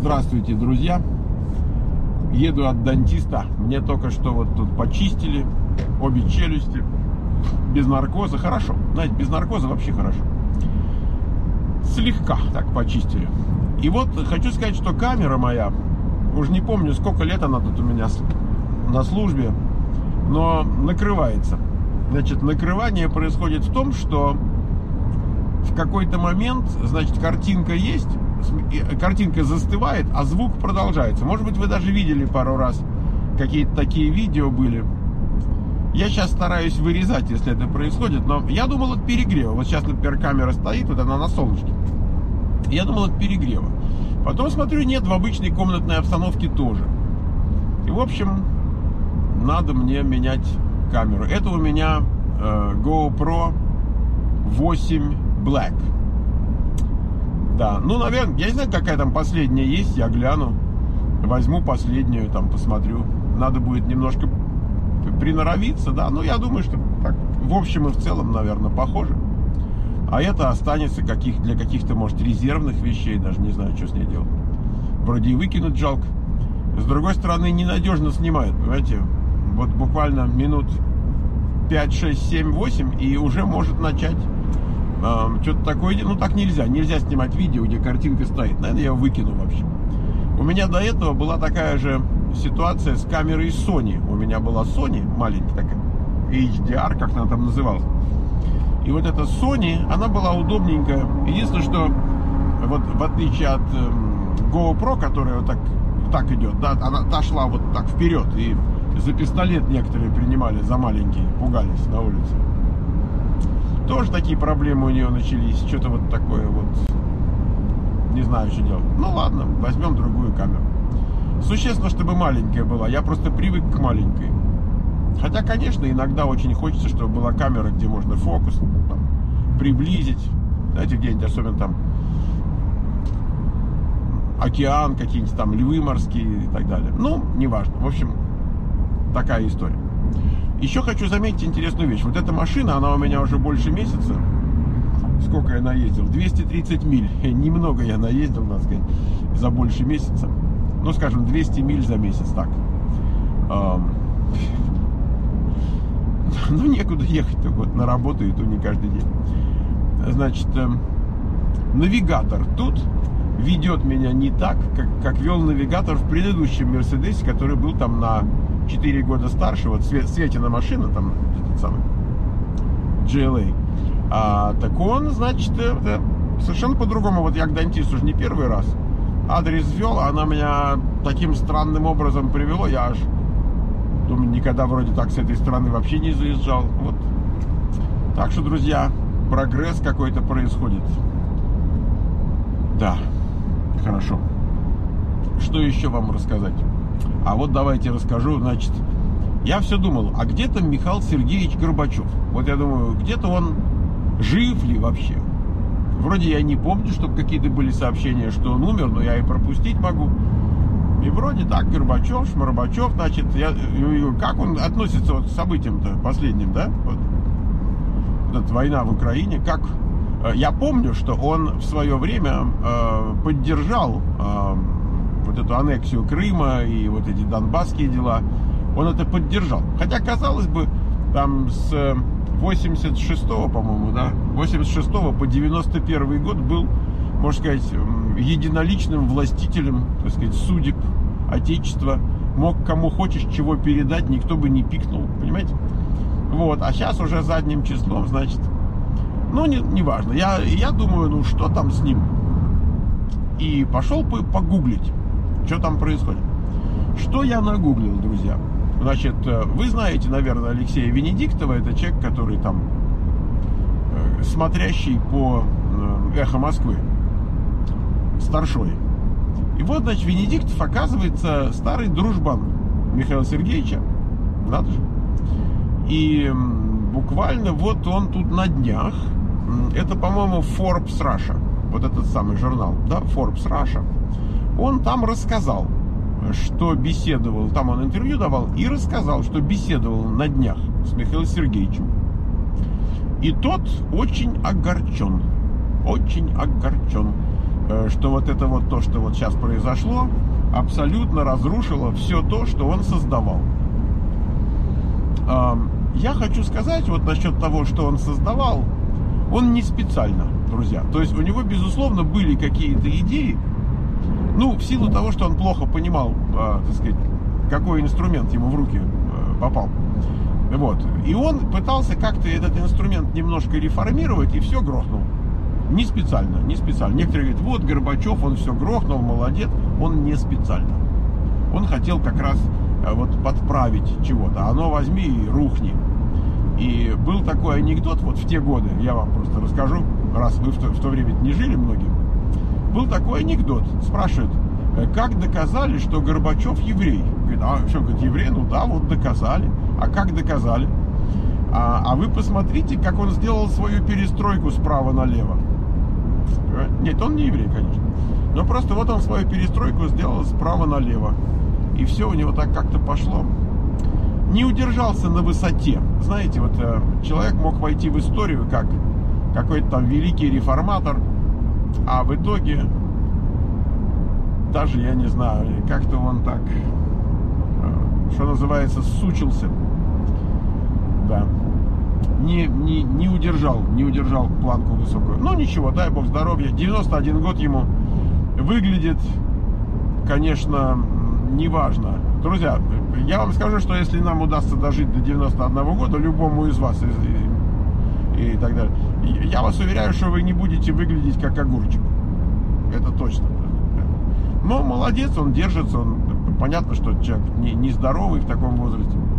Здравствуйте, друзья. Еду от дантиста. Мне только что вот тут почистили обе челюсти. Без наркоза. Хорошо. Знаете, без наркоза вообще хорошо. Слегка так почистили. И вот хочу сказать, что камера моя, уже не помню, сколько лет она тут у меня на службе, но накрывается. Значит, накрывание происходит в том, что в какой-то момент, значит, картинка есть, картинка застывает, а звук продолжается. Может быть, вы даже видели пару раз, какие-то такие видео были. Я сейчас стараюсь вырезать, если это происходит, но я думал от перегрева. Вот сейчас, например, камера стоит, вот она на солнышке. Я думал от перегрева. Потом смотрю, нет, в обычной комнатной обстановке тоже. И, в общем, надо мне менять камеру. Это у меня GoPro 8 Black. Да, ну, наверное, я не знаю, какая там последняя есть, я гляну. Возьму последнюю, там, посмотрю. Надо будет немножко приноровиться, да. Ну, я думаю, что так, в общем и в целом, наверное, похоже. А это останется для каких-то, может, резервных вещей. Даже не знаю, что с ней делать. Вроде и выкинуть жалко. С другой стороны, ненадежно снимают, понимаете. Вот буквально минут 5, 6, 7, 8 и уже может начать что-то такое. Ну, так нельзя. Нельзя снимать видео, где картинка стоит. Наверное, я ее выкину вообще. У меня до этого была такая же ситуация с камерой Sony. У меня была Sony, маленькая такая, HDR, как она там называлась. И вот эта Sony, она была удобненькая. Единственное, что вот в отличие от GoPro, которая вот так идет, да, та шла вот так вперед. И за пистолет некоторые принимали, за маленький, пугались на улице. Тоже такие проблемы у нее начались. Что-то вот такое вот. Не знаю, что делать. Ну ладно, возьмем другую камеру. Существенно, чтобы маленькая была. Я просто привык к маленькой. Хотя, конечно, иногда очень хочется, чтобы была камера, где можно фокус там приблизить. Знаете, где-нибудь, особенно там океан, какие-нибудь там львы морские и так далее. Ну, неважно. В общем, такая история. Еще хочу заметить интересную вещь. Вот эта машина, она у меня уже больше месяца. Сколько я наездил? 230 миль. Немного я наездил, надо сказать, за больше месяца. Ну, скажем, 200 миль за месяц, так. Ну, некуда ехать, только вот на работу, и то не каждый день. Значит, навигатор тут ведет меня не так, как вел навигатор в предыдущем Мерседесе, который был там на 4 года старше. Вот Светина машина, там, этот самый GLA. Так он, значит, совершенно по-другому. Вот я к дантисту уже не первый раз. Адрес ввел, она меня таким странным образом привело. Я аж думаю, никогда вроде так с этой стороны вообще не заезжал. Вот. Так что, друзья, прогресс какой-то происходит. Да, хорошо. Что еще вам рассказать? А вот давайте расскажу. Значит, я все думал, а где там Михаил Сергеевич Горбачев? Вот я думаю, где-то он жив ли вообще? Вроде я не помню, чтобы какие-то были сообщения, что он умер, но я и пропустить могу. И вроде так, Горбачев, Шмарбачев, значит, как он относится вот к событиям-то последним, да? Вот эта война в Украине, как... Я помню, что он в свое время поддержал вот эту аннексию Крыма и вот эти донбасские дела. Он это поддержал. Хотя, казалось бы, там с 86-го, по-моему, да, 86-го по 91-й год был, можно сказать, единоличным властителем, так сказать, судеб Отечества. Мог кому хочешь чего передать, никто бы не пикнул, понимаете? Вот, а сейчас уже задним числом, значит, ну, не важно. Я думаю, ну, что там с ним? И пошел погуглить, что там происходит. Что я нагуглил, друзья? Значит, вы знаете, наверное, Алексея Венедиктова. Это человек, который там смотрящий по «Эхо Москвы», старшой. И вот, значит, Венедиктов, оказывается, старый дружбан Михаила Сергеевича. Надо же. И буквально вот он тут на днях. Это, по-моему, Forbes Russia. Вот этот самый журнал, да, Forbes Russia. Он там рассказал, что беседовал, там он интервью давал и рассказал, что беседовал на днях с Михаилом Сергеевичем. И тот очень огорчен. что вот это вот то, что вот сейчас произошло, абсолютно разрушило все то, что он создавал. Я хочу сказать вот насчет того, что он создавал, он не специально, друзья. То есть у него, безусловно, были какие-то идеи, ну, в силу того, что он плохо понимал, так сказать, какой инструмент ему в руки попал. Вот. И он пытался как-то этот инструмент немножко реформировать, и все грохнул. Не специально, не специально. Некоторые говорят, вот Горбачев, он все грохнул, молодец. Он не специально. Он хотел как раз вот подправить чего-то. Оно возьми и рухни. И был такой анекдот вот в те годы, я вам просто расскажу, раз вы в то время не жили многие. Был такой анекдот. Спрашивают, как доказали, что Горбачев еврей? Говорит, а что, говорит, еврей? Ну да, вот доказали. А как доказали? А вы посмотрите, как он сделал свою перестройку справа налево. Нет, он не еврей, конечно. Но просто вот он свою перестройку сделал справа налево. И все у него так как-то пошло. Не удержался на высоте. Знаете, вот человек мог войти в историю как какой-то там великий реформатор, а в итоге даже, я не знаю, как-то он так, что называется, сучился. Да. Не удержал планку высокую. Ну ничего, дай бог здоровья. 91 год ему. Выглядит, конечно, неважно. Друзья, я вам скажу, что если нам удастся дожить до 91 года, любому из вас и так далее, я вас уверяю, что вы не будете выглядеть как огурчик. Это точно. Но молодец, он держится. Понятно, что человек нездоровый в таком возрасте.